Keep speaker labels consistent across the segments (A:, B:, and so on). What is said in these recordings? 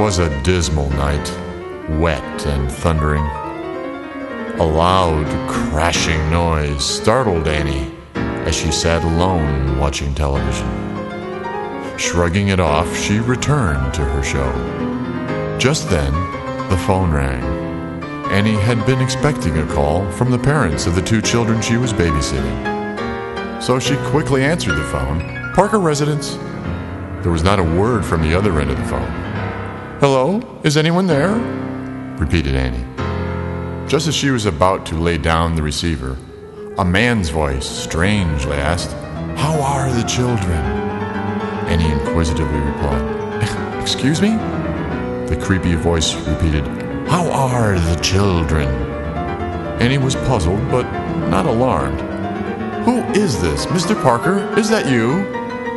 A: was a dismal night, wet and thundering. A loud, crashing noise startled Annie as she sat alone watching television. Shrugging it off, she returned to her show. Just then, the phone rang. Annie had been expecting a call from the parents of the 2 children she was babysitting. So she quickly answered the phone. "Parker residence." There was not a word from the other end of the phone. "Hello? Is anyone there?" repeated Annie. Just as she was about to lay down the receiver, a man's voice strangely asked, "How are the children?" Annie inquisitively replied, "Excuse me?" The creepy voice repeated, "How are the children?" Annie was puzzled, but not alarmed. "Who is this? Mr. Parker? Is that you?"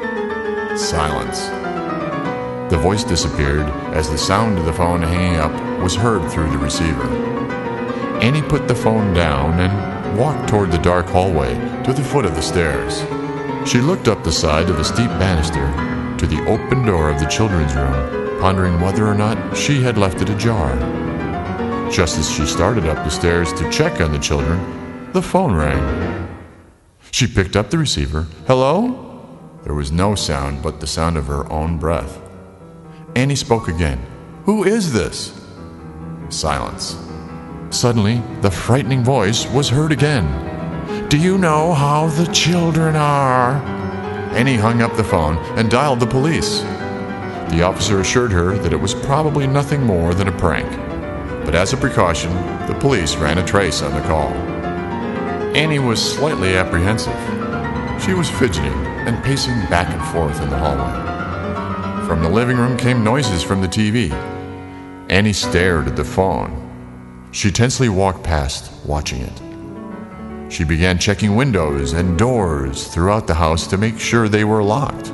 A: Silence. The voice disappeared as the sound of the phone hanging up was heard through the receiver. Annie put the phone down and walked toward the dark hallway to the foot of the stairs. She looked up the side of the steep banister to the open door of the children's room, pondering whether or not she had left it ajar. Just as she started up the stairs to check on the children, the phone rang. She picked up the receiver. "Hello?" There was no sound but the sound of her own breath. Annie spoke again. "Who is this?" Silence. Suddenly, the frightening voice was heard again. "Do you know how the children are?" Annie hung up the phone and dialed the police. The officer assured her that it was probably nothing more than a prank. But as a precaution, the police ran a trace on the call. Annie was slightly apprehensive. She was fidgeting and pacing back and forth in the hallway. From the living room came noises from the TV. Annie stared at the phone. She tensely walked past, watching it. She began checking windows and doors throughout the house to make sure they were locked.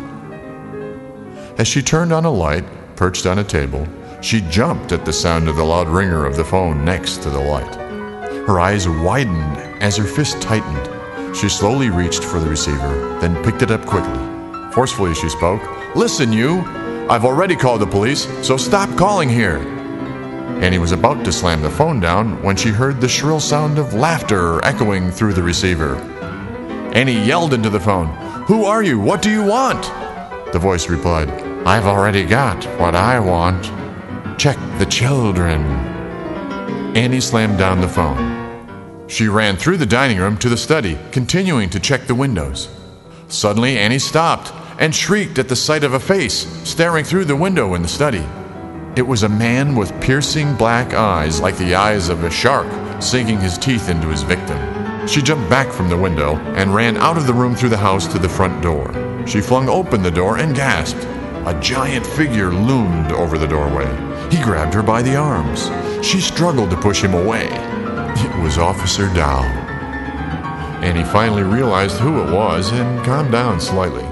A: As she turned on a light perched on a table, she jumped at the sound of the loud ringer of the phone next to the light. Her eyes widened as her fist tightened. She slowly reached for the receiver, then picked it up quickly. Forcefully she spoke. "Listen, you! I've already called the police, so stop calling here!" Annie was about to slam the phone down when she heard the shrill sound of laughter echoing through the receiver. Annie yelled into the phone, "Who are you? What do you want?" The voice replied, "I've already got what I want. Check the children." Annie slammed down the phone. She ran through the dining room to the study, continuing to check the windows. Suddenly, Annie stopped and shrieked at the sight of a face staring through the window in the study. It was a man with piercing black eyes like the eyes of a shark, sinking his teeth into his victim. She jumped back from the window and ran out of the room through the house to the front door. She flung open the door and gasped. A giant figure loomed over the doorway. He grabbed her by the arms. She struggled to push him away. It was Officer Dow. Annie finally realized who it was and calmed down slightly.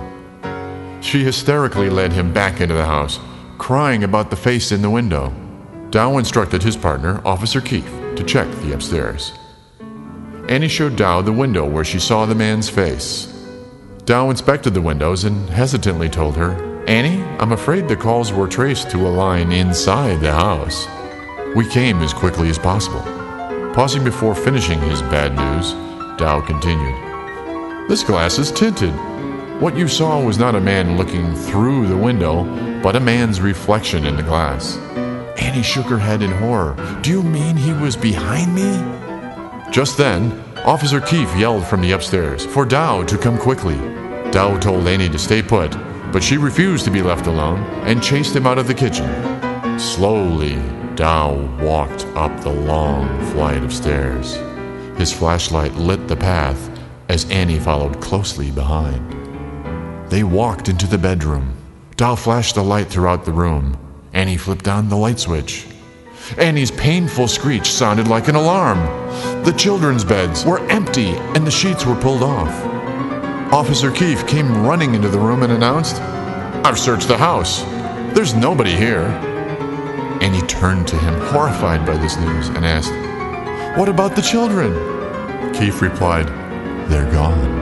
A: She hysterically led him back into the house, crying about the face in the window. Dow instructed his partner, Officer Keefe, to check the upstairs. Annie showed Dow the window where she saw the man's face. Dow inspected the windows and hesitantly told her, "Annie, I'm afraid the calls were traced to a line inside the house. We came as quickly as possible." Pausing before finishing his bad news, Dow continued, "This glass is tinted. What you saw was not a man looking through the window, but a man's reflection in the glass." Annie shook her head in horror. "Do you mean he was behind me?" Just then, Officer Keefe yelled from the upstairs for Dow to come quickly. Dow told Annie to stay put, but she refused to be left alone and chased him out of the kitchen. Slowly, Dow walked up the long flight of stairs. His flashlight lit the path as Annie followed closely behind. They walked into the bedroom. Dow flashed the light throughout the room. Annie flipped on the light switch. Annie's painful screech sounded like an alarm. The children's beds were empty and the sheets were pulled off. Officer Keefe came running into the room and announced, "I've searched the house. There's nobody here." Annie turned to him, horrified by this news, and asked, "What about the children?" Keefe replied, "They're gone.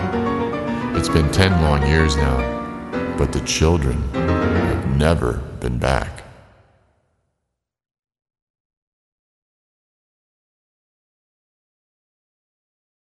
A: It's been 10 long years now, but the children have never been back."